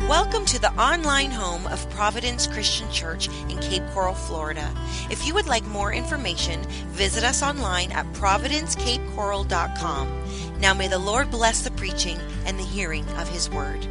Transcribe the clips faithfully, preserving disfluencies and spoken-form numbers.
Welcome to the online home of Providence Christian Church in Cape Coral, Florida. If you would like more information, visit us online at providence cape coral dot com. Now may the Lord bless the preaching and the hearing of His word.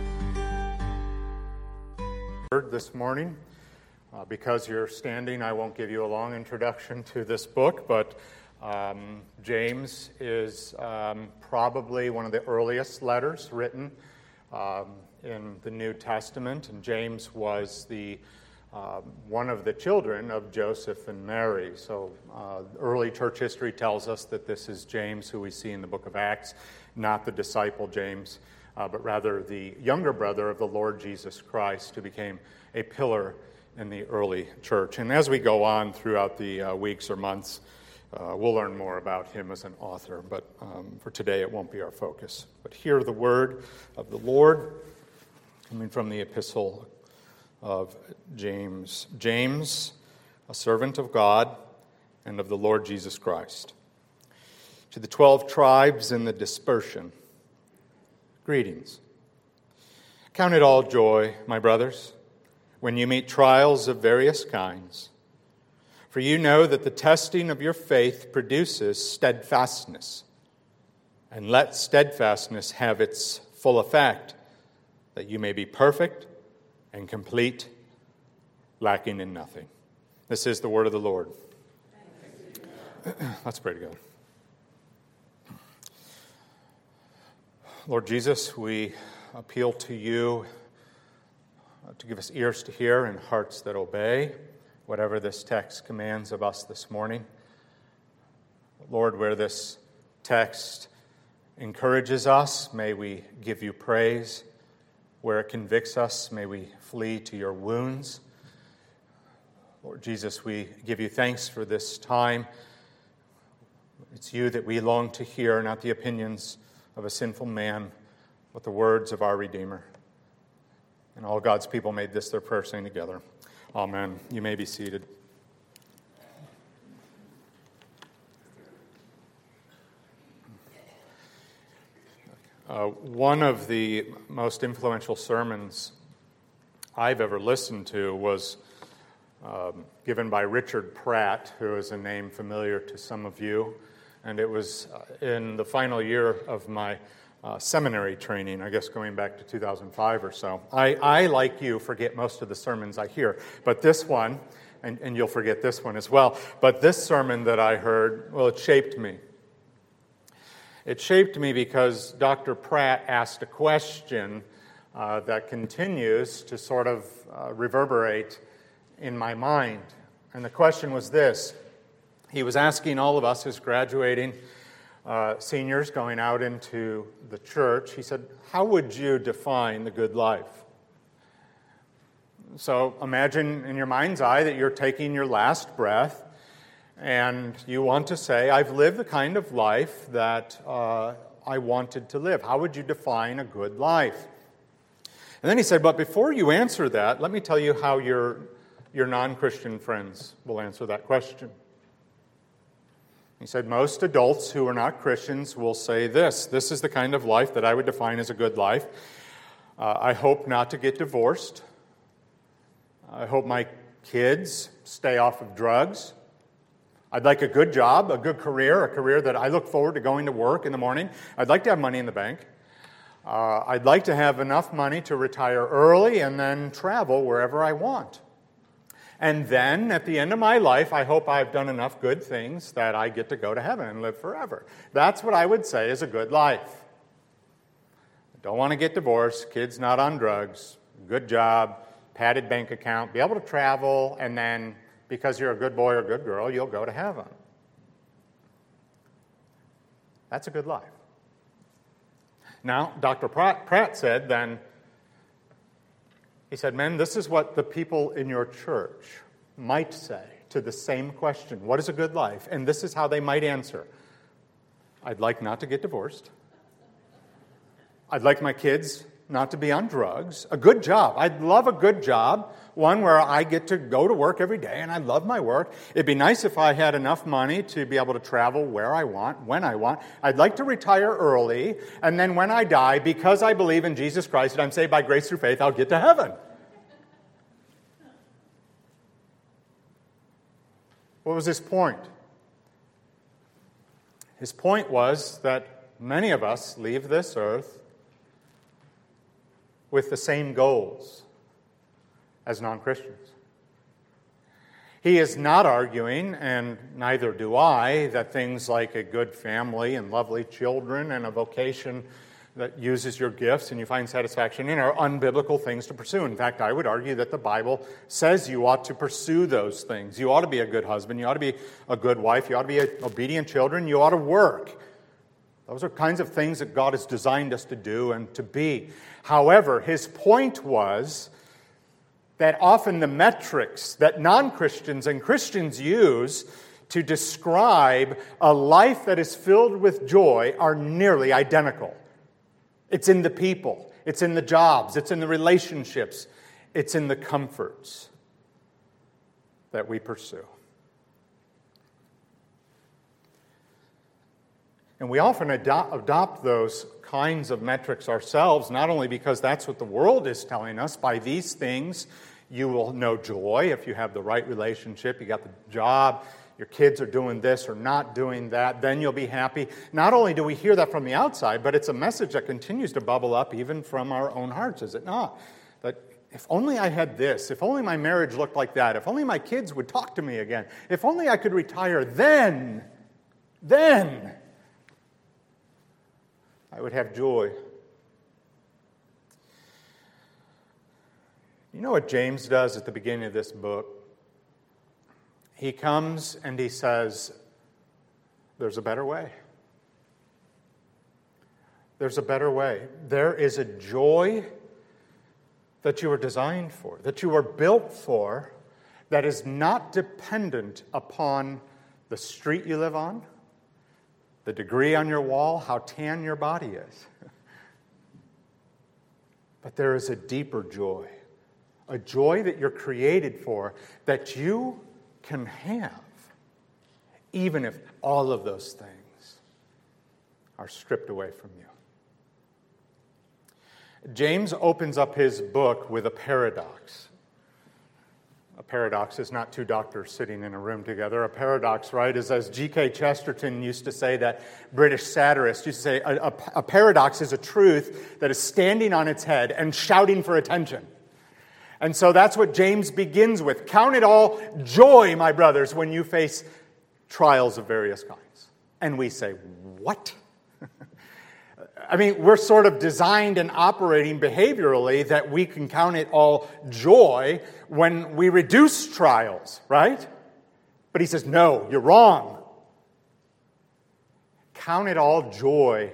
This morning, uh, because you're standing, I won't give you a long introduction to this book, but um, James is um, probably one of the earliest letters written um, in the New Testament, and James was the uh, one of the children of Joseph and Mary. So uh, early church history tells us that this is James, who we see in the book of Acts, not the disciple James, uh, but rather the younger brother of the Lord Jesus Christ, who became a pillar in the early church. And as we go on throughout the uh, weeks or months, uh, we'll learn more about him as an author, but um, for today it won't be our focus. But hear the word of the Lord, coming from the epistle of James. James, a servant of God and of the Lord Jesus Christ. To the twelve tribes in the dispersion, greetings. Count it all joy, my brothers, when you meet trials of various kinds. For you know that the testing of your faith produces steadfastness. And let steadfastness have its full effect, that you may be perfect and complete, lacking in nothing. This is the word of the Lord. Let's pray together. Lord Jesus, we appeal to you to give us ears to hear and hearts that obey whatever this text commands of us this morning. Lord, where this text encourages us, may we give you praise. Where it convicts us, may we flee to your wounds. Lord Jesus, we give you thanks for this time. It's you that we long to hear, not the opinions of a sinful man, but the words of our Redeemer. And all God's people made this their prayer, saying together, Amen. You may be seated. Uh, one of the most influential sermons I've ever listened to was um, given by Richard Pratt, who is a name familiar to some of you. And it was in the final year of my uh, seminary training, I guess going back to two thousand five or so. I, I, like you, forget most of the sermons I hear. But this one, and, and you'll forget this one as well, but this sermon that I heard, well, it shaped me. It shaped me because Doctor Pratt asked a question uh, that continues to sort of uh, reverberate in my mind. And the question was this. He was asking all of us as graduating uh, seniors going out into the church, he said, how would you define the good life? So imagine in your mind's eye that you're taking your last breath and you want to say, I've lived the kind of life that uh, I wanted to live. How would you define a good life? And then he said, but before you answer that, let me tell you how your, your non-Christian friends will answer that question. He said, most adults who are not Christians will say this. This is the kind of life that I would define as a good life. Uh, I hope not to get divorced. I hope my kids stay off of drugs. I'd like a good job, a good career, a career that I look forward to going to work in the morning. I'd like to have money in the bank. Uh, I'd like to have enough money to retire early and then travel wherever I want. And then, at the end of my life, I hope I've done enough good things that I get to go to heaven and live forever. That's what I would say is a good life. I don't want to get divorced, kids not on drugs, good job, padded bank account, be able to travel, and then, because you're a good boy or good girl, you'll go to heaven. That's a good life. Now, Doctor Pratt, Pratt said then, he said, men, this is what the people in your church might say to the same question. What is a good life? And this is how they might answer. I'd like not to get divorced. I'd like my kids not to be on drugs, a good job. I'd love a good job, one where I get to go to work every day and I love my work. It'd be nice if I had enough money to be able to travel where I want, when I want. I'd like to retire early, and then when I die, because I believe in Jesus Christ and I'm saved by grace through faith, I'll get to heaven. What was his point? His point was that many of us leave this earth with the same goals as non-Christians. He is not arguing, and neither do I, that things like a good family and lovely children and a vocation that uses your gifts and you find satisfaction in are unbiblical things to pursue. In fact, I would argue that the Bible says you ought to pursue those things. You ought to be a good husband. You ought to be a good wife. You ought to be obedient children. You ought to work. Those are kinds of things that God has designed us to do and to be. However, his point was that often the metrics that non-Christians and Christians use to describe a life that is filled with joy are nearly identical. It's in the people, it's in the jobs, it's in the relationships, it's in the comforts that we pursue. And we often adopt, adopt those kinds of metrics ourselves, not only because that's what the world is telling us. By these things, you will know joy if you have the right relationship, you got the job, your kids are doing this or not doing that, then you'll be happy. Not only do we hear that from the outside, but it's a message that continues to bubble up even from our own hearts, is it not? That if only I had this, if only my marriage looked like that, if only my kids would talk to me again, if only I could retire, then, then I would have joy. You know what James does at the beginning of this book? He comes and he says, there's a better way. There's a better way. There is a joy that you were designed for, that you were built for, that is not dependent upon the street you live on, the degree on your wall, how tan your body is. But there is a deeper joy, a joy that you're created for, that you can have, even if all of those things are stripped away from you. James opens up his book with a paradox. A paradox is not two doctors sitting in a room together. A paradox, right, is, as G K Chesterton used to say, that British satirist used to say, a, a, a paradox is a truth that is standing on its head and shouting for attention. And so that's what James begins with. Count it all joy, my brothers, when you face trials of various kinds. And we say, what? I mean, we're sort of designed and operating behaviorally that we can count it all joy when we reduce trials, right? But he says, no, you're wrong. Count it all joy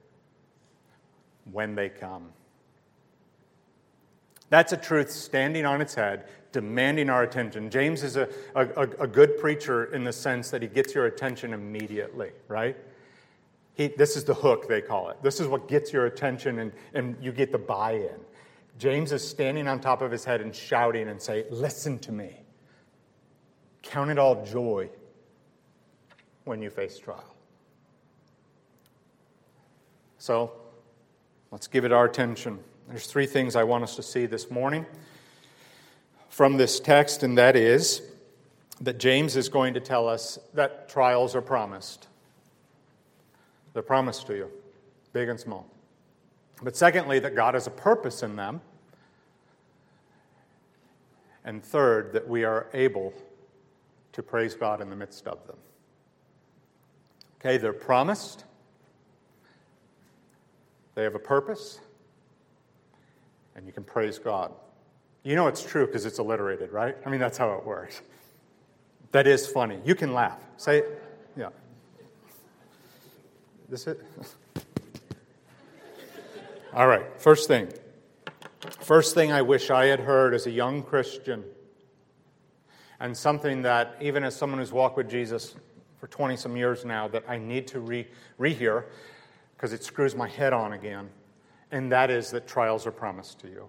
when they come. That's a truth standing on its head, demanding our attention. James is a, a, a good preacher in the sense that he gets your attention immediately, right? He, this is the hook, they call it. This is what gets your attention, and, and you get the buy-in. James is standing on top of his head and shouting and saying, listen to me. Count it all joy when you face trial. So, let's give it our attention. There's three things I want us to see this morning from this text, and that is that James is going to tell us that trials are promised. They're promised to you, big and small. But secondly, that God has a purpose in them. And third, that we are able to praise God in the midst of them. Okay, they're promised. They have a purpose. And you can praise God. You know it's true because it's alliterated, right? I mean, that's how it works. That is funny. You can laugh. Say, yeah. This it? All right, first thing. First thing I wish I had heard as a young Christian, and something that even as someone who's walked with Jesus for twenty-some years now, that I need to re- rehear because it screws my head on again, and that is that trials are promised to you.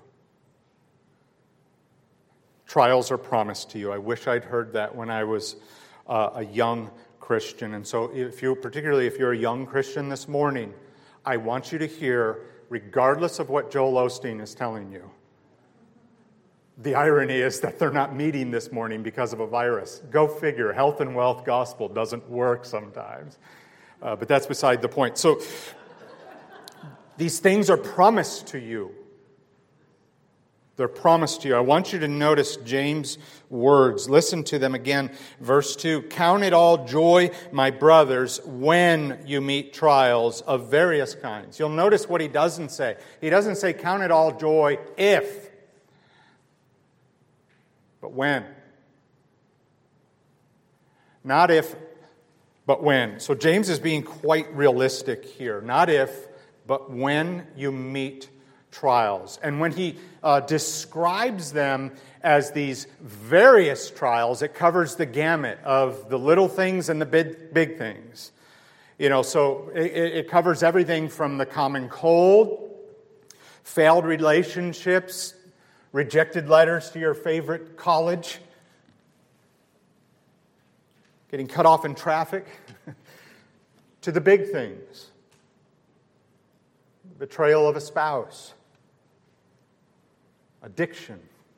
Trials are promised to you. I wish I'd heard that when I was uh, a young Christian. And so if you, particularly if you're a young Christian this morning, I want you to hear, regardless of what Joel Osteen is telling you, the irony is that they're not meeting this morning because of a virus. Go figure. Health and wealth gospel doesn't work sometimes. Uh, but that's beside the point. So these things are promised to you. They're promised to you. I want you to notice James' words. Listen to them again. Verse two, count it all joy, my brothers, when you meet trials of various kinds. You'll notice what he doesn't say. He doesn't say count it all joy if, but when. Not if, but when. So James is being quite realistic here. Not if, but when you meet trials. And when he uh, describes them as these various trials, it covers the gamut of the little things and the big, big things. You know, so it, it covers everything from the common cold, failed relationships, rejected letters to your favorite college, getting cut off in traffic, to the big things. Betrayal of a spouse, addiction,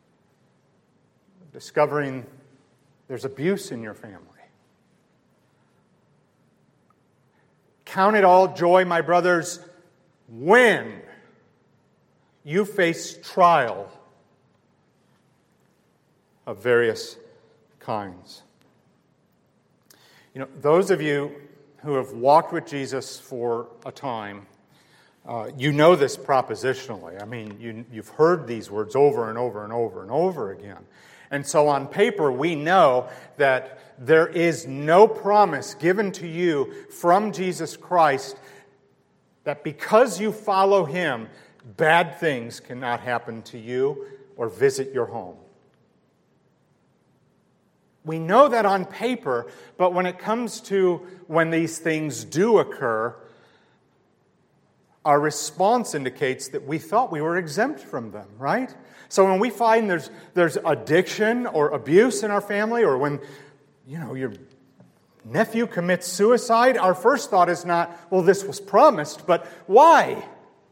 discovering there's abuse in your family. Count it all joy, my brothers, when you face trial of various kinds. You know, those of you who have walked with Jesus for a time, uh, you know this propositionally. I mean, you, you've heard these words over and over and over and over again. And so on paper, we know that there is no promise given to you from Jesus Christ that because you follow Him, bad things cannot happen to you or visit your home. We know that on paper, but when it comes to when these things do occur, our response indicates that we thought we were exempt from them, right? So when we find there's there's addiction or abuse in our family, or when, you know, your nephew commits suicide, our first thought is not, well, this was promised, but why?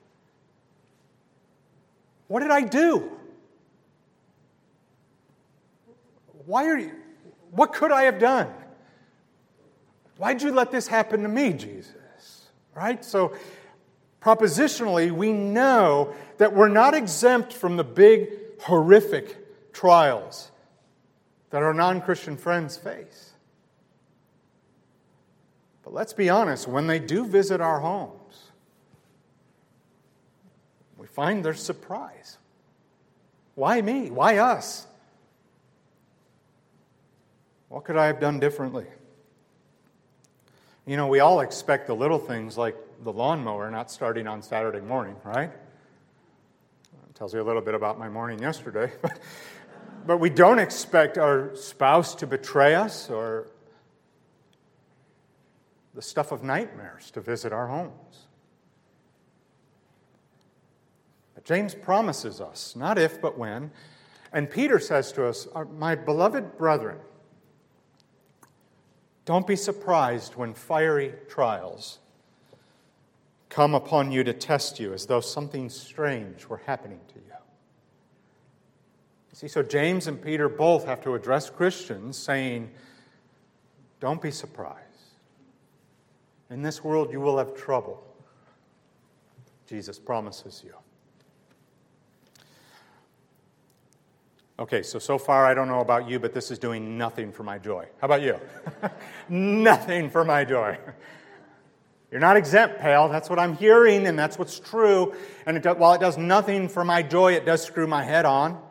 What did I do? Why are you... What could I have done? Why'd you let this happen to me, Jesus? Right? So, propositionally, we know that we're not exempt from the big, horrific trials that our non-Christian friends face. But let's be honest, when they do visit our homes, we find there's surprise. Why me? Why us? What could I have done differently? You know, we all expect the little things like the lawnmower not starting on Saturday morning, right? It tells you a little bit about my morning yesterday. But, but we don't expect our spouse to betray us or the stuff of nightmares to visit our homes. But James promises us, not if, but when. And Peter says to us, my beloved brethren, don't be surprised when fiery trials come upon you to test you as though something strange were happening to you. You see, so James and Peter both have to address Christians saying, don't be surprised. In this world you will have trouble. Jesus promises you. Okay, so, so far I don't know about you, but this is doing nothing for my joy. How about you? Nothing for my joy. You're not exempt, pal. That's what I'm hearing, and that's what's true. And it does, while it does nothing for my joy, it does screw my head on.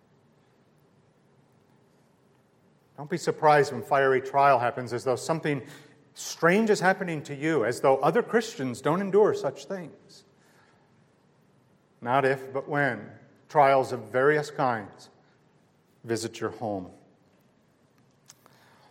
Don't be surprised when fiery trial happens as though something strange is happening to you, as though other Christians don't endure such things. Not if, but when. Trials of various kinds visit your home.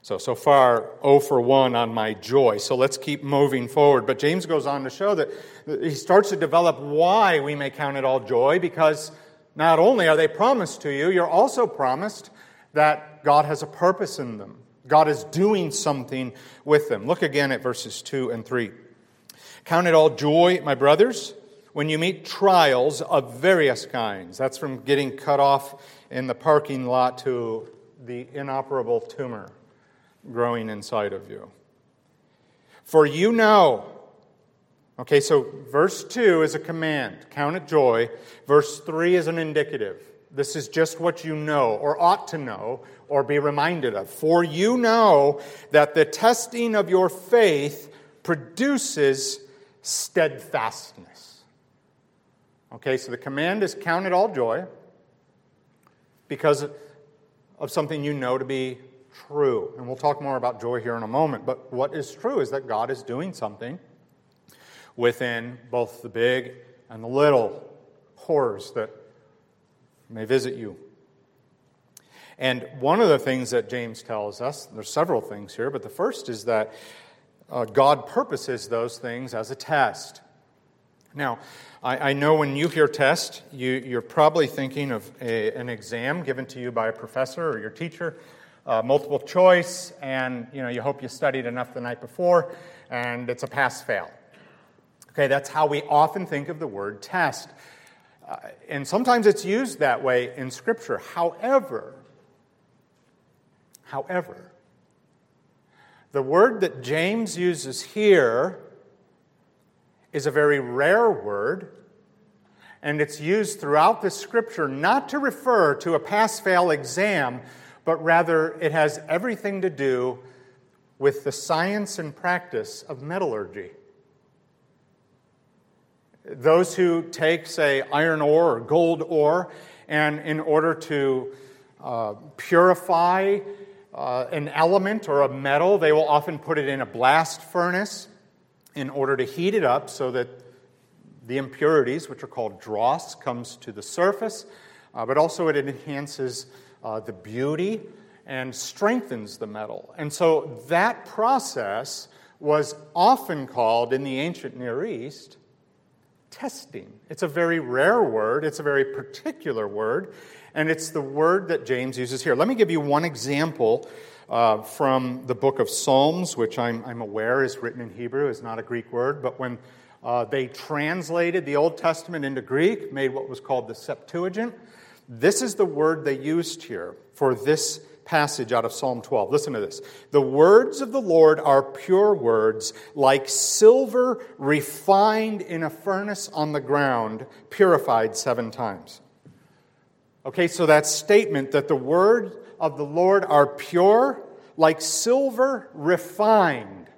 So, so far, oh for one on my joy. So let's keep moving forward. But James goes on to show that he starts to develop why we may count it all joy, because not only are they promised to you, you're also promised that God has a purpose in them. God is doing something with them. Look again at verses two and three. Count it all joy, my brothers, when you meet trials of various kinds. That's from getting cut off in the parking lot to the inoperable tumor growing inside of you. For you know. Okay, so verse two is a command. Count it joy. Verse three is an indicative. This is just what you know, or ought to know, or be reminded of. For you know that the testing of your faith produces steadfastness. Okay, so the command is count it all joy because of something you know to be true. And we'll talk more about joy here in a moment. But what is true is that God is doing something within both the big and the little horrors that may visit you. And one of the things that James tells us, there's several things here, but the first is that uh, God purposes those things as a test. Now, I, I know when you hear test, you, you're probably thinking of a, an exam given to you by a professor or your teacher, uh, multiple choice, and you know you hope you studied enough the night before, and it's a pass-fail. Okay, that's how we often think of the word test. Uh, and sometimes it's used that way in Scripture. However, however, the word that James uses here is a very rare word, and it's used throughout the Scripture not to refer to a pass-fail exam, but rather it has everything to do with the science and practice of metallurgy. Those who take, say, iron ore or gold ore, and in order to uh, purify uh, an element or a metal, they will often put it in a blast furnace in order to heat it up so that the impurities, which are called dross, comes to the surface, uh, but also it enhances uh, the beauty and strengthens the metal. And so that process was often called, in the ancient Near East, testing. It's a very rare word. It's a very particular word. And it's the word that James uses here. Let me give you one example uh, from the book of Psalms, which I'm, I'm aware is written in Hebrew. It's not a Greek word. But when uh, they translated the Old Testament into Greek, made what was called the Septuagint, this is the word they used here for this passage out of Psalm twelve. Listen to this. The words of the Lord are pure words, like silver refined in a furnace on the ground, purified seven times. Okay, so that statement that the words of the Lord are pure, like silver refined,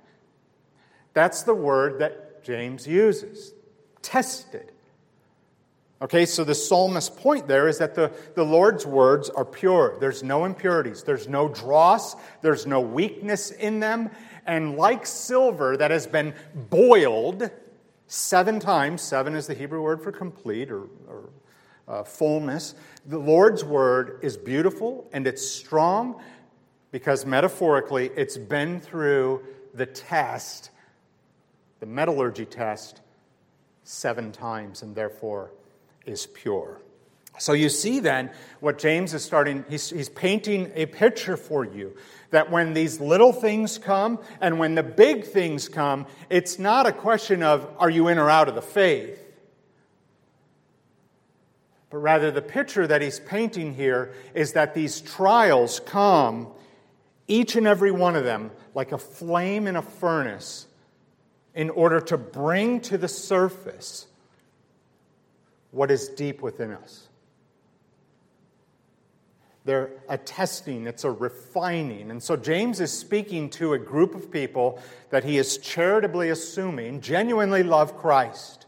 that's the word that James uses. Tested. Okay, so the psalmist's point there is that the, the Lord's words are pure. There's no impurities. There's no dross. There's no weakness in them. And like silver that has been boiled seven times, seven is the Hebrew word for complete or, or uh, fullness, the Lord's word is beautiful and it's strong because metaphorically it's been through the test, the metallurgy test, seven times and therefore is pure. So you see then what James is starting, he's, he's painting a picture for you that when these little things come and when the big things come, it's not a question of are you in or out of the faith, but rather the picture that he's painting here is that these trials come, each and every one of them, like a flame in a furnace, in order to bring to the surface what is deep within us. They're a testing, it's a refining. And so James is speaking to a group of people that he is charitably assuming genuinely love Christ.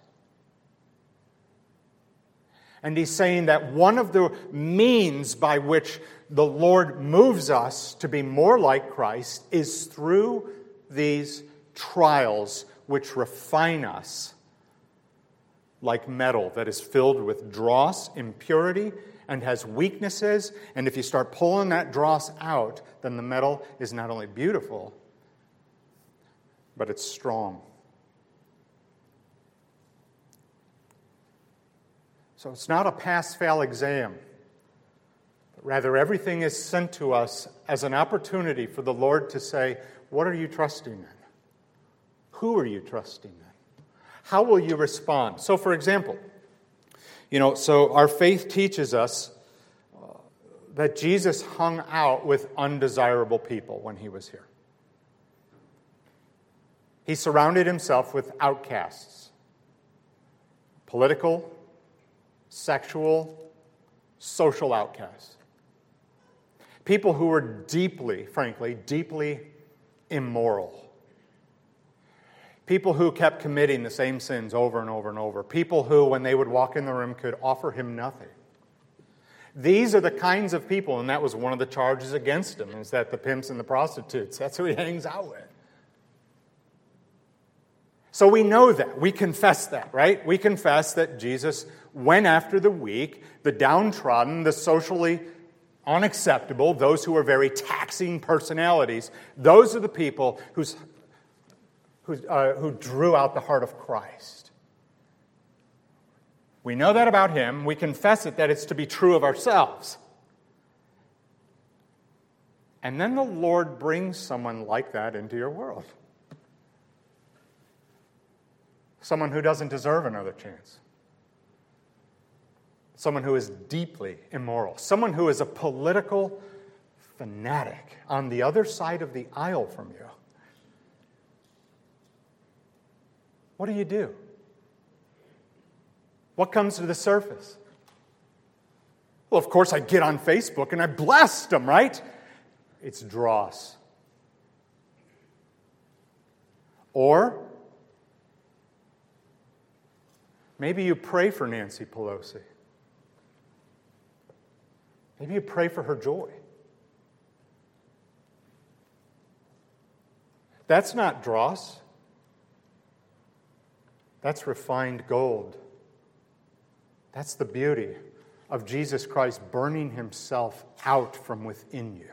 And he's saying that one of the means by which the Lord moves us to be more like Christ is through these trials which refine us like metal that is filled with dross, impurity, and has weaknesses. And if you start pulling that dross out, then the metal is not only beautiful, but it's strong. So it's not a pass-fail exam. But rather, everything is sent to us as an opportunity for the Lord to say, what are you trusting in? Who are you trusting in? How will you respond? So, for example, you know, so our faith teaches us uh, that Jesus hung out with undesirable people when he was here. He surrounded himself with outcasts, political, sexual, social outcasts. People who were deeply, frankly, deeply immoral. People who kept committing the same sins over and over and over. People who, when they would walk in the room, could offer him nothing. These are the kinds of people, and that was one of the charges against him, is that the pimps and the prostitutes, that's who he hangs out with. So we know that. We confess that, right? We confess that Jesus went after the weak, the downtrodden, the socially unacceptable, those who are very taxing personalities. Those are the people whose Who, uh, who drew out the heart of Christ. We know that about him. We confess it, that it's to be true of ourselves. And then the Lord brings someone like that into your world. Someone who doesn't deserve another chance. Someone who is deeply immoral. Someone who is a political fanatic on the other side of the aisle from you. What do you do? What comes to the surface? Well, of course, I get on Facebook and I blast them, right? It's dross. Or maybe you pray for Nancy Pelosi. Maybe you pray for her joy. That's not dross. That's refined gold. That's the beauty of Jesus Christ burning himself out from within you.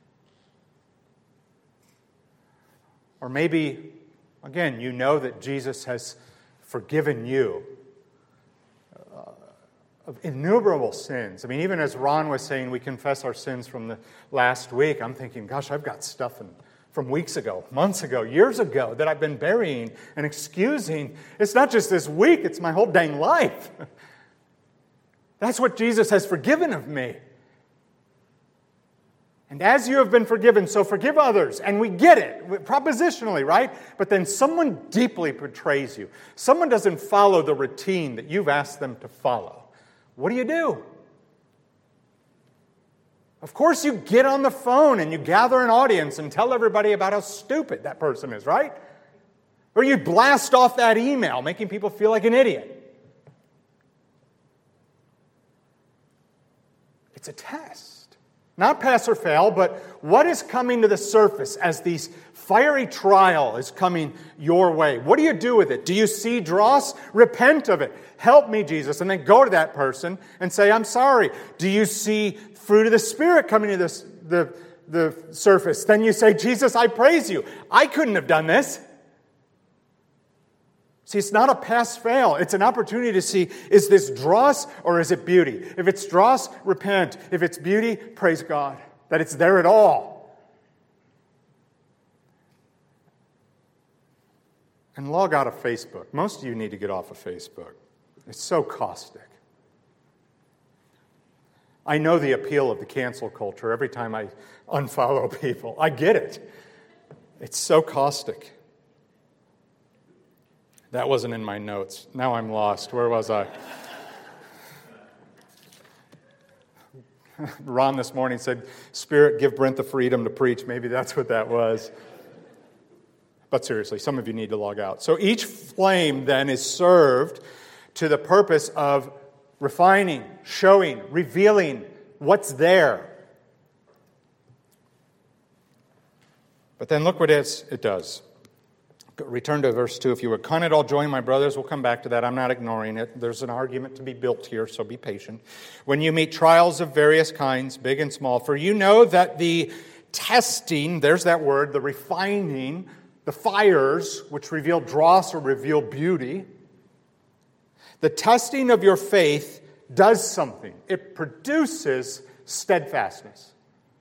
Or maybe, again, you know that Jesus has forgiven you uh, of innumerable sins. I mean, even as Ron was saying, we confess our sins from the last week. I'm thinking, gosh, I've got stuff in from weeks ago, months ago, years ago that I've been burying and excusing. It's not just this week, it's my whole dang life. That's what Jesus has forgiven of me. And as you have been forgiven, so forgive others. And we get it, propositionally, right? But then someone deeply betrays you. Someone doesn't follow the routine that you've asked them to follow. What do you do? Of course, you get on the phone and you gather an audience and tell everybody about how stupid that person is, right? Or you blast off that email, making people feel like an idiot. It's a test. Not pass or fail, but what is coming to the surface as these fiery trial is coming your way? What do you do with it? Do you see dross? Repent of it. Help me, Jesus. And then go to that person and say, I'm sorry. Do you see fruit of the Spirit coming to this, the, the surface? Then you say, Jesus, I praise you. I couldn't have done this. See, it's not a pass-fail. It's an opportunity to see, is this dross or is it beauty? If it's dross, repent. If it's beauty, praise God that it's there at all. And log out of Facebook. Most of you need to get off of Facebook. It's so caustic. I know the appeal of the cancel culture every time I unfollow people. I get it. It's so caustic. That wasn't in my notes. Now I'm lost. Where was I? Ron this morning said, Spirit, give Brent the freedom to preach. Maybe that's what that was. But seriously, some of you need to log out. So each flame then is served to the purpose of refining, showing, revealing what's there. But then look what it does. Return to verse two. If you would count it all joy, my brothers, we'll come back to that. I'm not ignoring it. There's an argument to be built here, so be patient. When you meet trials of various kinds, big and small, for you know that the testing, there's that word, the refining, the fires, which reveal dross or reveal beauty, the testing of your faith does something. It produces steadfastness.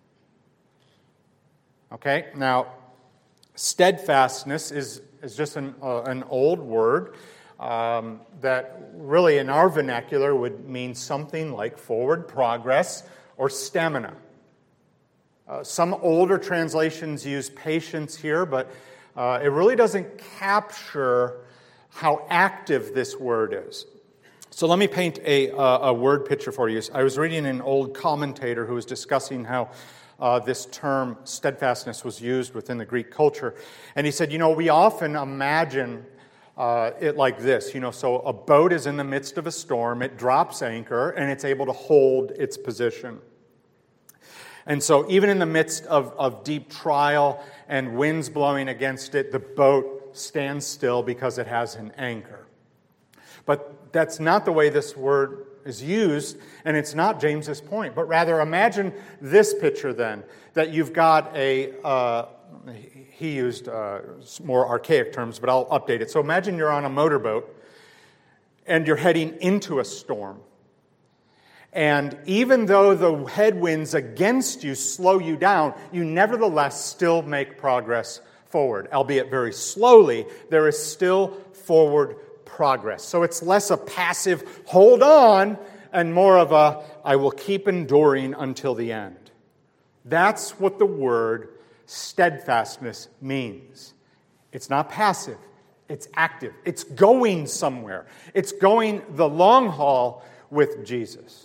Okay, now, steadfastness is, is just an, uh, an old word um, that really in our vernacular would mean something like forward progress or stamina. Uh, some older translations use patience here, but uh, it really doesn't capture how active this word is. So let me paint a, uh, a word picture for you. I was reading an old commentator who was discussing how Uh, this term steadfastness was used within the Greek culture. And he said, you know, we often imagine uh, it like this. You know, so a boat is in the midst of a storm, it drops anchor, and it's able to hold its position. And so even in the midst of, of deep trial and winds blowing against it, the boat stands still because it has an anchor. But that's not the way this word is used, and it's not James's point. But rather, imagine this picture then, that you've got a, uh, he used uh, more archaic terms, but I'll update it. So imagine you're on a motorboat, and you're heading into a storm. And even though the headwinds against you slow you down, you nevertheless still make progress forward. Albeit very slowly, there is still forward progress. So it's less a passive, hold on, and more of a, I will keep enduring until the end. That's what the word steadfastness means. It's not passive. It's active. It's going somewhere. It's going the long haul with Jesus.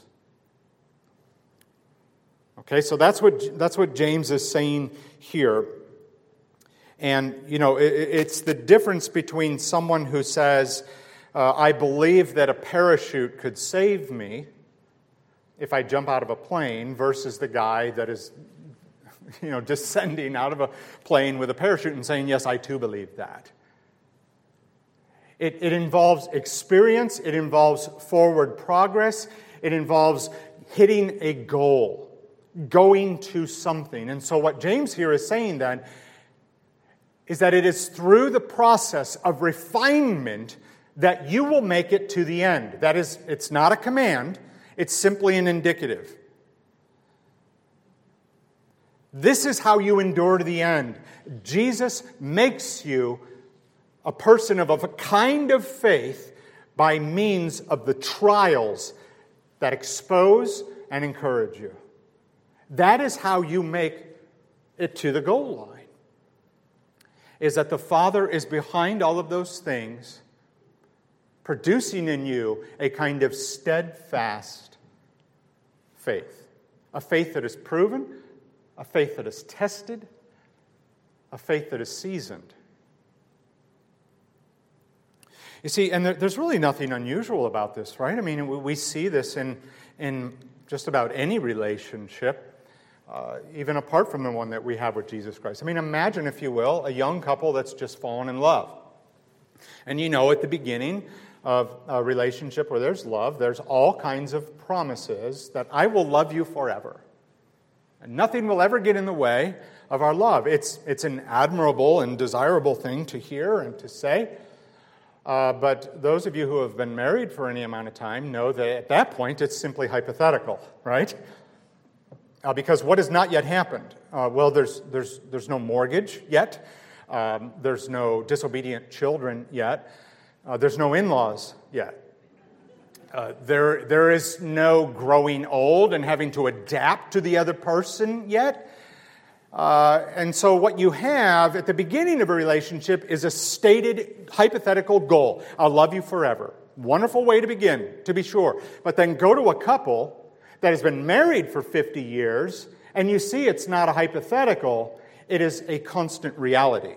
Okay, so that's what that's what James is saying here. And, you know, it, it's the difference between someone who says, uh, I believe that a parachute could save me if I jump out of a plane, versus the guy that is, you know, descending out of a plane with a parachute and saying, yes, I too believe that. It, it involves experience. It involves forward progress. It involves hitting a goal, going to something. And so what James here is saying then is that it is through the process of refinement that you will make it to the end. That is, it's not a command, it's simply an indicative. This is how you endure to the end. Jesus makes you a person of a kind of faith by means of the trials that expose and encourage you. That is how you make it to the goal line. Is that the Father is behind all of those things, producing in you a kind of steadfast faith. A faith that is proven, a faith that is tested, a faith that is seasoned. You see, and there, there's really nothing unusual about this, right? I mean, we see this in, in just about any relationship. Uh, even apart from the one that we have with Jesus Christ. I mean, imagine, if you will, a young couple that's just fallen in love. And you know, at the beginning of a relationship where there's love, there's all kinds of promises that I will love you forever. And nothing will ever get in the way of our love. It's, it's an admirable and desirable thing to hear and to say. Uh, but those of you who have been married for any amount of time know that at that point it's simply hypothetical, right? Uh, because what has not yet happened? Uh, well, there's there's there's no mortgage yet. Um, there's no disobedient children yet. Uh, there's no in-laws yet. Uh, there there is no growing old and having to adapt to the other person yet. Uh, and so what you have at the beginning of a relationship is a stated hypothetical goal. I'll love you forever. Wonderful way to begin, to be sure. But then go to a couple that has been married for fifty years, and you see it's not a hypothetical, it is a constant reality.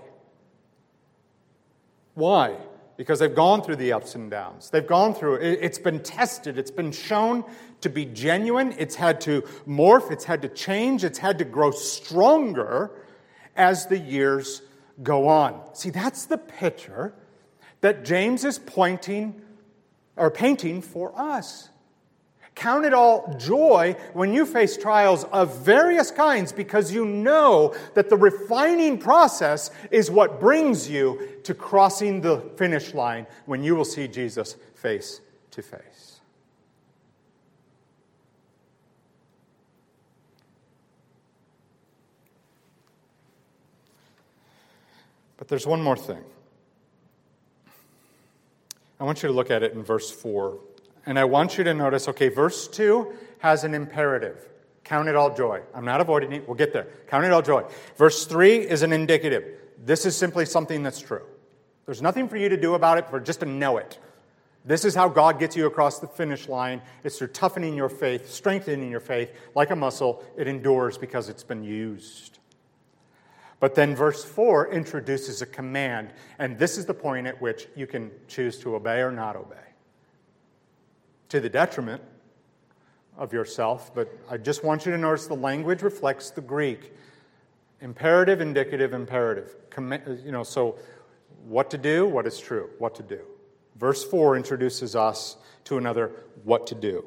Why? Because they've gone through the ups and downs. They've gone through it. It's been tested. It's been shown to be genuine. It's had to morph. It's had to change. It's had to grow stronger as the years go on. See, that's the picture that James is pointing or painting for us. Count it all joy when you face trials of various kinds, because you know that the refining process is what brings you to crossing the finish line when you will see Jesus face to face. But there's one more thing. I want you to look at it in verse four. And I want you to notice, okay, verse two has an imperative. Count it all joy. I'm not avoiding it. We'll get there. Count it all joy. Verse three is an indicative. This is simply something that's true. There's nothing for you to do about it, but just to know it. This is how God gets you across the finish line. It's through toughening your faith, strengthening your faith. Like a muscle, it endures because it's been used. But then verse four introduces a command, and this is the point at which you can choose to obey or not obey. To the detriment of yourself, but I just want you to notice the language reflects the Greek. Imperative, indicative, imperative. You know, so what to do, what is true, what to do. Verse four introduces us to another what to do.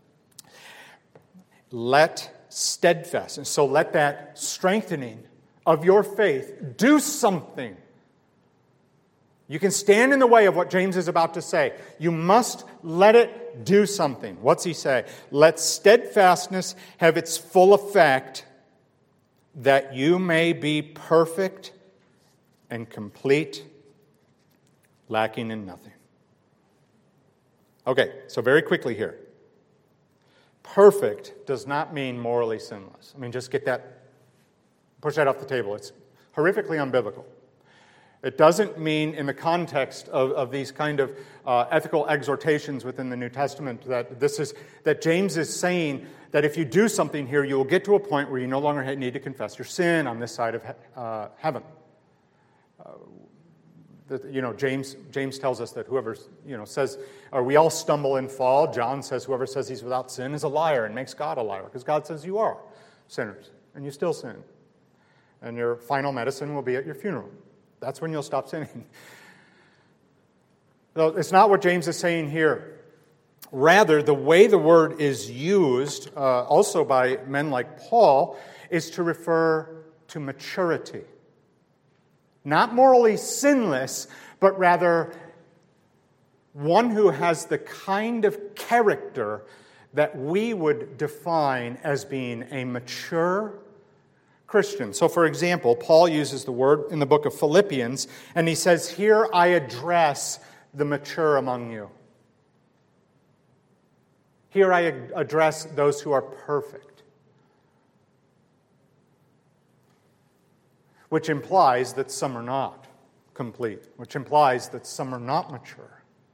Let steadfast, and so let that strengthening of your faith do something. You can stand in the way of what James is about to say. You must let it do something. What's he say? Let steadfastness have its full effect, that you may be perfect and complete, lacking in nothing. Okay, so very quickly here. Perfect does not mean morally sinless. I mean, just get that, push that off the table. It's horrifically unbiblical. It doesn't mean, in the context of, of these kind of uh, ethical exhortations within the New Testament, that this is that James is saying that if you do something here, you will get to a point where you no longer need to confess your sin on this side of uh, heaven. Uh, that, you know, James James tells us that whoever you know says, or we all stumble and fall. John says whoever says he's without sin is a liar and makes God a liar, because God says you are sinners and you still sin, and your final medicine will be at your funeral. That's when you'll stop sinning. Though it's not what James is saying here. Rather, the way the word is used, uh, also by men like Paul, is to refer to maturity. Not morally sinless, but rather one who has the kind of character that we would define as being a mature Christian. So, for example, Paul uses the word in the book of Philippians, and he says, "Here I address the mature among you. Here I address those who are perfect." Which implies that some are not complete, which implies that some are not mature.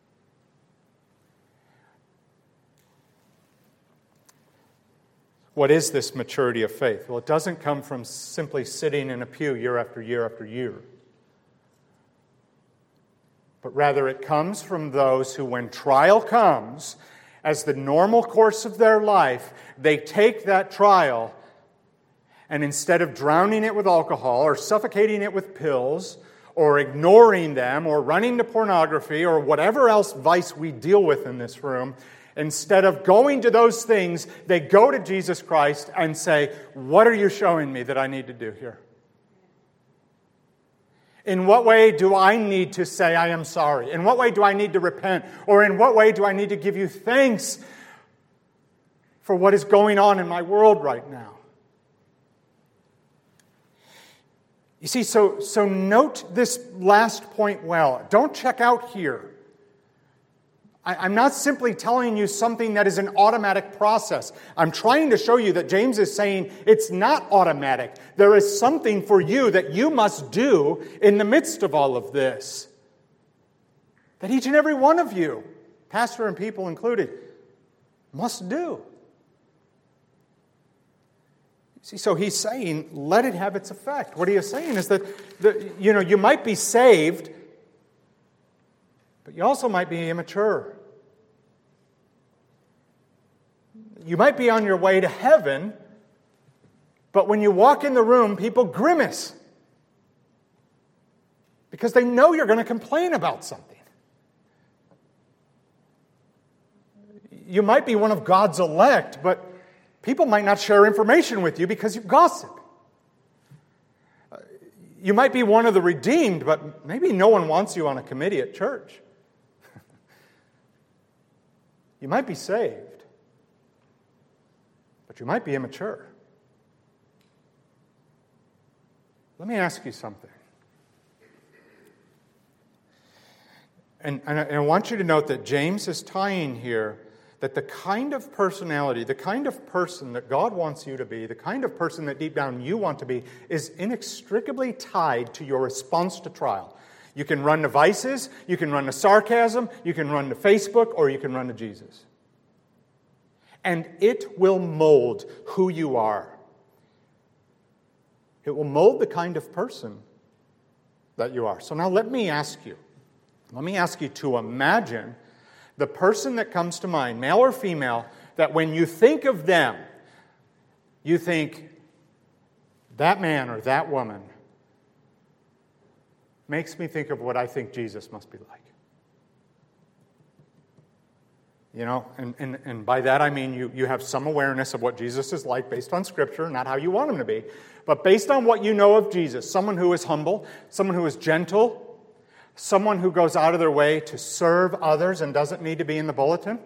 What is this maturity of faith? Well, it doesn't come from simply sitting in a pew year after year after year. But rather it comes from those who, when trial comes, as the normal course of their life, they take that trial and instead of drowning it with alcohol or suffocating it with pills or ignoring them or running to pornography or whatever else vice we deal with in this room, instead of going to those things, they go to Jesus Christ and say, "What are you showing me that I need to do here? In what way do I need to say I am sorry? In what way do I need to repent? Or in what way do I need to give you thanks for what is going on in my world right now?" You see, so, so note this last point well. Don't check out here. I'm not simply telling you something that is an automatic process. I'm trying to show you that James is saying it's not automatic. There is something for you that you must do in the midst of all of this. That each and every one of you, pastor and people included, must do. See, so he's saying, let it have its effect. What he is saying is that, the, you know, you might be saved, but you also might be immature. You might be on your way to heaven, but when you walk in the room, people grimace. because they know you're going to complain about something. You might be one of God's elect, but people might not share information with you because you gossip. You might be one of the redeemed, but maybe no one wants you on a committee at church. You might be saved, but you might be immature. Let me ask you something. And, and, I, and I want you to note that James is tying here that the kind of personality, the kind of person that God wants you to be, the kind of person that deep down you want to be, is inextricably tied to your response to trial. You can run to vices, you can run to sarcasm, you can run to Facebook, or you can run to Jesus. And it will mold who you are. It will mold the kind of person that you are. So now let me ask you, let me ask you to imagine the person that comes to mind, male or female, that when you think of them, you think, that man or that woman makes me think of what I think Jesus must be like. You know, and, and, and by that I mean you, you have some awareness of what Jesus is like based on Scripture, not how you want him to be, but based on what you know of Jesus. Someone who is humble, someone who is gentle, someone who goes out of their way to serve others and doesn't need to be in the bulletin.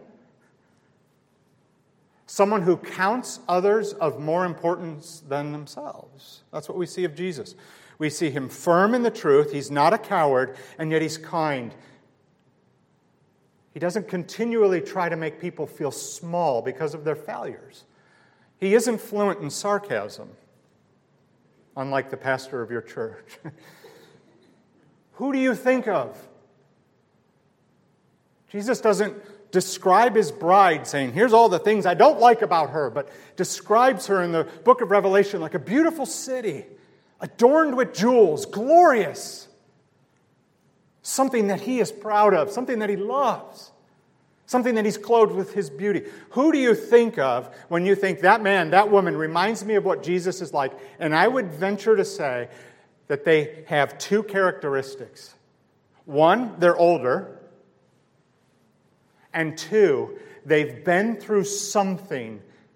Someone who counts others of more importance than themselves. That's what we see of Jesus. We see him firm in the truth. He's not a coward, and yet he's kind. He doesn't continually try to make people feel small because of their failures. He isn't fluent in sarcasm, unlike the pastor of your church. Who do you think of? Jesus doesn't describe his bride saying, here's all the things I don't like about her, but describes her in the book of Revelation like a beautiful city, adorned with jewels, glorious. Something that he is proud of, something that he loves, something that he's clothed with his beauty. Who do you think of when you think that man, that woman reminds me of what Jesus is like? And I would venture to say that they have two characteristics. One, they're older. And two, they've been through something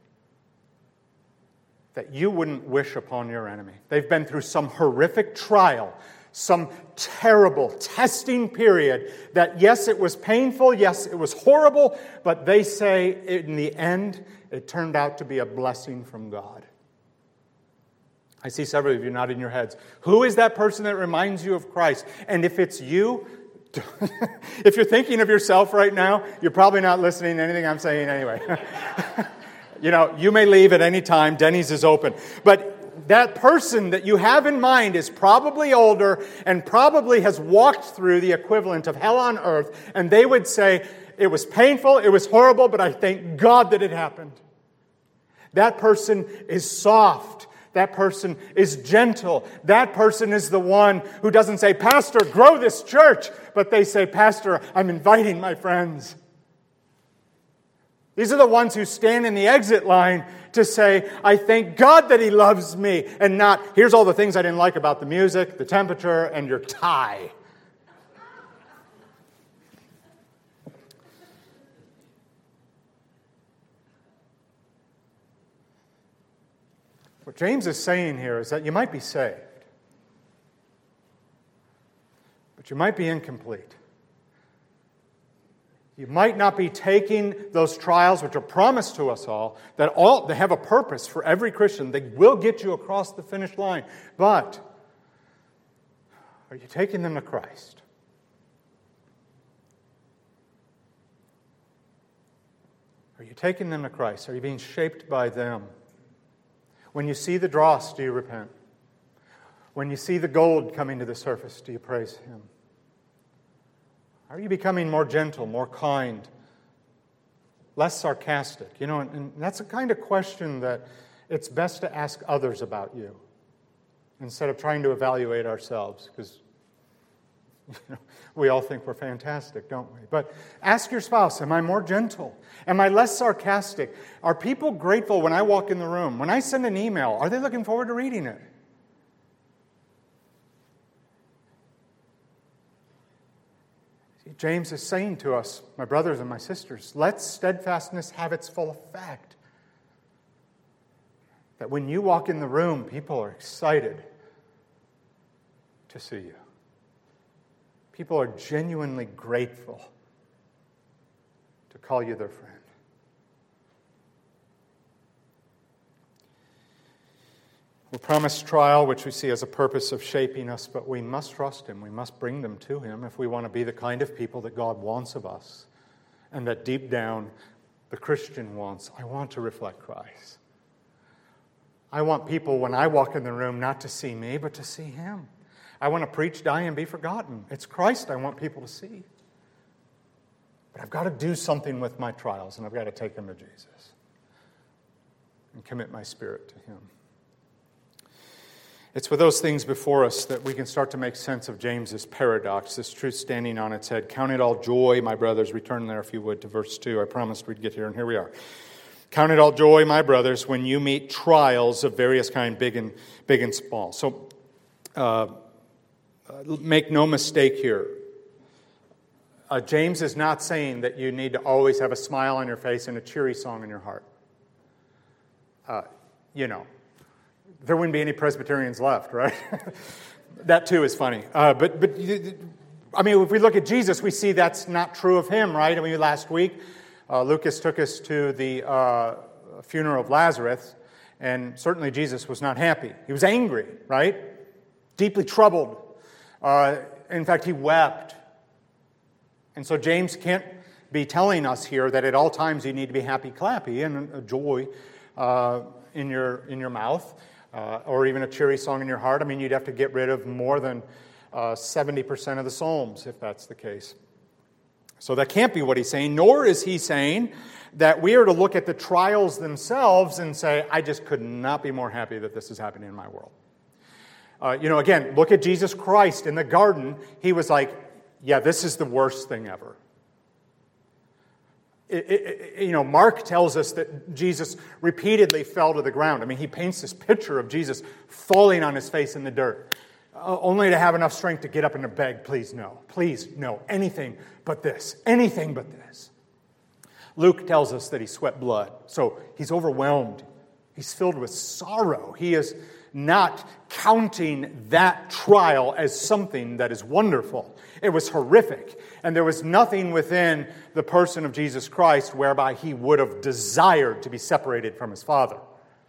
that you wouldn't wish upon your enemy. They've been through some horrific trial, some terrible testing period that, yes, it was painful, yes, it was horrible, but they say in the end, it turned out to be a blessing from God. I see several of you nodding your heads. Who is that person that reminds you of Christ? And if it's you, if you're thinking of yourself right now, you're probably not listening to anything I'm saying anyway. You know, you may leave at any time. Denny's is open. But that person that you have in mind is probably older and probably has walked through the equivalent of hell on earth. And they would say, it was painful, it was horrible, but I thank God that it happened. That person is soft. That person is gentle. That person is the one who doesn't say, Pastor, grow this church. But they say, Pastor, I'm inviting my friends. These are the ones who stand in the exit line to say, I thank God that he loves me. And not, here's all the things I didn't like about the music, the temperature, and your tie. What James is saying here is that you might be saved, but you might be incomplete. You might not be taking those trials which are promised to us all, that all they have a purpose for every Christian. They will get you across the finish line. But are you taking them to Christ? Are you taking them to Christ? Are you being shaped by them? When you see the dross, do you repent? When you see the gold coming to the surface, do you praise him? Are you becoming more gentle, more kind, less sarcastic? You know, and, and that's a kind of question that it's best to ask others about you instead of trying to evaluate ourselves, because you know, we all think we're fantastic, don't we? But ask your spouse, am I more gentle? Am I less sarcastic? Are people grateful when I walk in the room? When I send an email, are they looking forward to reading it? James is saying to us, my brothers and my sisters, let steadfastness have its full effect. That when you walk in the room, people are excited to see you. People are genuinely grateful to call you their friend. We're promised trial, which we see as a purpose of shaping us, but we must trust Him. We must bring them to Him if we want to be the kind of people that God wants of us, and that deep down the Christian wants. I want to reflect Christ. I want people, when I walk in the room, not to see me, but to see Him. I want to preach, die, and be forgotten. It's Christ I want people to see. But I've got to do something with my trials, and I've got to take them to Jesus and commit my spirit to Him. It's with those things before us that we can start to make sense of James's paradox, this truth standing on its head. Count it all joy, my brothers. Return there, if you would, to verse two. I promised we'd get here, and here we are. Count it all joy, my brothers, when you meet trials of various kinds, big and big and small. So, uh, make no mistake here. Uh, James is not saying that you need to always have a smile on your face and a cheery song in your heart. Uh, you know. There wouldn't be any Presbyterians left, right? That too is funny. Uh, but, but I mean, if we look at Jesus, we see that's not true of Him, right? I mean, last week, uh, Lucas took us to the uh, funeral of Lazarus, and certainly Jesus was not happy. He was angry, right? Deeply troubled. Uh, in fact, He wept. And so James can't be telling us here that at all times you need to be happy, clappy, and a joy uh, in your in your mouth. Uh, or even a cheery song in your heart. I mean, you'd have to get rid of more than uh, seventy percent of the Psalms if that's the case. So that can't be what he's saying, nor is he saying that we are to look at the trials themselves and say, I just could not be more happy that this is happening in my world. Uh, you know, again, look at Jesus Christ in the garden. He was like, yeah, this is the worst thing ever. It, it, you know, Mark tells us that Jesus repeatedly fell to the ground. I mean, he paints this picture of Jesus falling on his face in the dirt, uh, only to have enough strength to get up and beg, please no, please no, anything but this, anything but this. Luke tells us that he sweat blood, so he's overwhelmed. He's filled with sorrow. He is not counting that trial as something that is wonderful. It was horrific. And there was nothing within the person of Jesus Christ whereby He would have desired to be separated from His Father.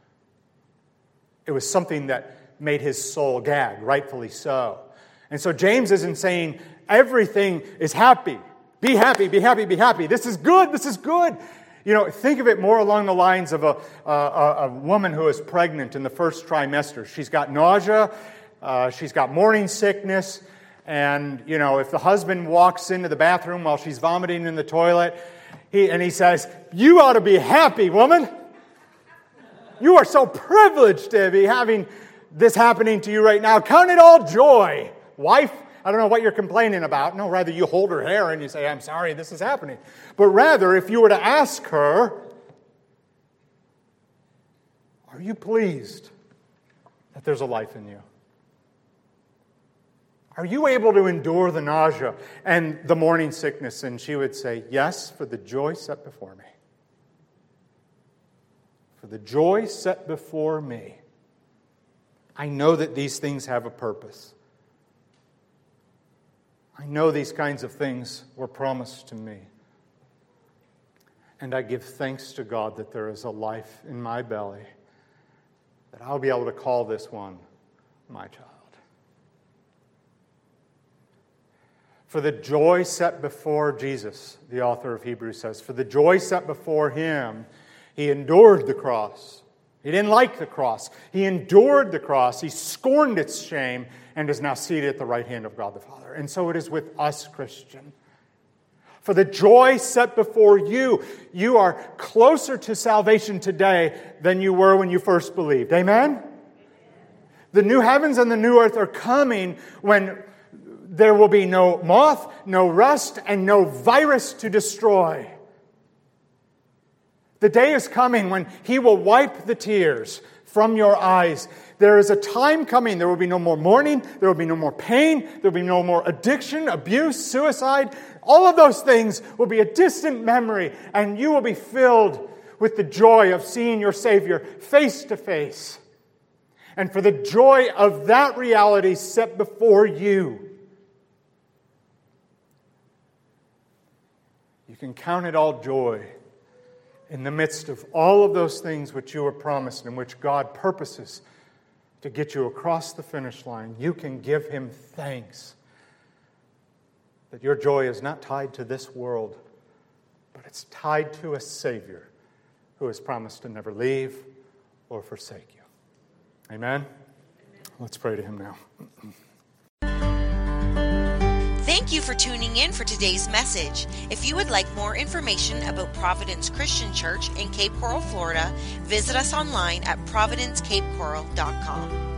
It was something that made His soul gag, rightfully so. And so James isn't saying everything is happy. Be happy, be happy, be happy. This is good, this is good. You know, think of it more along the lines of a, a, a woman who is pregnant in the first trimester. She's got nausea, uh, she's got morning sickness, and, you know, if the husband walks into the bathroom while she's vomiting in the toilet, he, and he says, you ought to be happy, woman. You are so privileged to be having this happening to you right now. Count it all joy. Wife, I don't know what you're complaining about. No, rather you hold her hair and you say, I'm sorry this is happening. But rather, if you were to ask her, are you pleased that there's a life in you? Are you able to endure the nausea and the morning sickness? And she would say, yes, for the joy set before me. For the joy set before me. I know that these things have a purpose. I know these kinds of things were promised to me. And I give thanks to God that there is a life in my belly, that I'll be able to call this one my child. For the joy set before Jesus, the author of Hebrews says, for the joy set before Him, He endured the cross. He didn't like the cross. He endured the cross. He scorned its shame and is now seated at the right hand of God the Father. And so it is with us, Christian. For the joy set before you, you are closer to salvation today than you were when you first believed. Amen? The new heavens and the new earth are coming when there will be no moth, no rust, and no virus to destroy. The day is coming when He will wipe the tears from your eyes. There is a time coming. There will be no more mourning. There will be no more pain. There will be no more addiction, abuse, suicide. All of those things will be a distant memory, and you will be filled with the joy of seeing your Savior face to face. And for the joy of that reality set before you, you can count it all joy in the midst of all of those things which you were promised and which God purposes to get you across the finish line. You can give Him thanks that your joy is not tied to this world, but it's tied to a Savior who has promised to never leave or forsake you. Amen? Amen. Let's pray to Him now. Thank you for tuning in for today's message. If you would like more information about Providence Christian Church in Cape Coral, Florida, visit us online at providence cape coral dot com.